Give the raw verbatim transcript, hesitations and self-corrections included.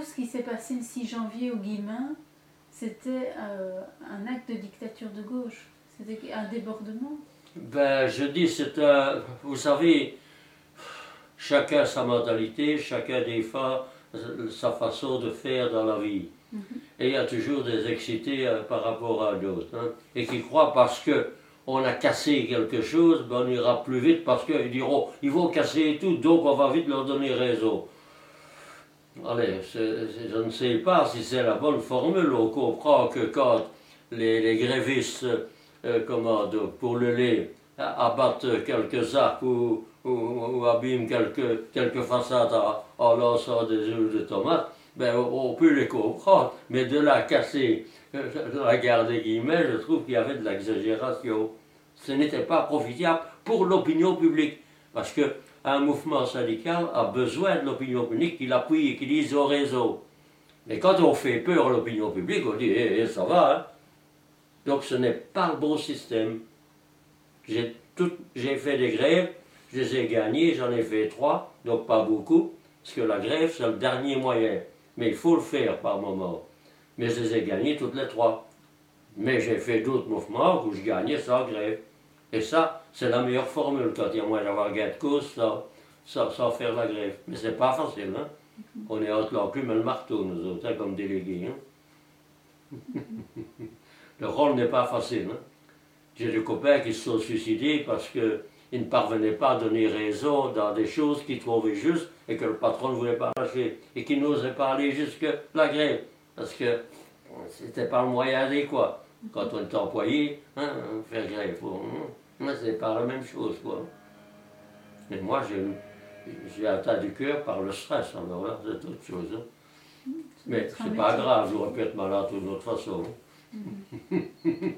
ce qui s'est passé le six janvier au Guillemin, c'était euh, un acte de dictature de gauche. C'était un débordement. Ben, je dis, c'est un... Vous savez, chacun sa mentalité, chacun défend sa façon de faire dans la vie. Mm-hmm. Et il y a toujours des excités euh, par rapport à d'autres. Hein, et qui croient parce que on a cassé quelque chose, ben on ira plus vite parce qu'ils diront, ils vont casser tout, donc on va vite leur donner raison. Allez, c'est, c'est, je ne sais pas si c'est la bonne formule. On comprend que quand les, les grévistes euh, commandent pour le lait, abattent quelques arbres ou, ou, ou abîment quelques, quelques façades en, en lançant des œufs de tomates, ben, on, on peut les comprendre. Mais de la casser, euh, la garde des guillemets, je trouve qu'il y avait de l'exagération. Ce n'était pas profitable pour l'opinion publique. Parce que un mouvement syndical a besoin de l'opinion publique qui l'appuie et qui dise au réseau. Mais quand on fait peur à l'opinion publique, on dit hey, hey, ça va. Hein? Donc ce n'est pas le bon système. J'ai, tout, j'ai fait des grèves, je les ai gagnées, j'en ai fait trois, donc pas beaucoup, parce que la grève c'est le dernier moyen. Mais il faut le faire par moment. Mais je les ai gagnées toutes les trois. Mais j'ai fait d'autres mouvements où je gagnais sans grève. Et ça, c'est la meilleure formule quand il y a moyen d'avoir gain de cause sans, sans, sans faire la grève. Mais c'est pas facile, hein. On est entre l'enclume et le marteau, nous autres, hein, comme délégués. Hein. Le rôle n'est pas facile. Hein. J'ai des copains qui se sont suicidés parce qu'ils ne parvenaient pas à donner raison dans des choses qu'ils trouvaient justes et que le patron ne voulait pas lâcher. Et qui n'osaient pas aller jusque la grève. Parce que c'était pas le moyen adéquat. Quand on est employé, hein, faire grève, hein, c'est pas la même chose, quoi. Et moi, j'ai, j'ai atteint du cœur par le stress, alors là, c'est autre chose. Hein. Mais c'est pas grave, j'aurais pu être malade d'une autre façon. Hein.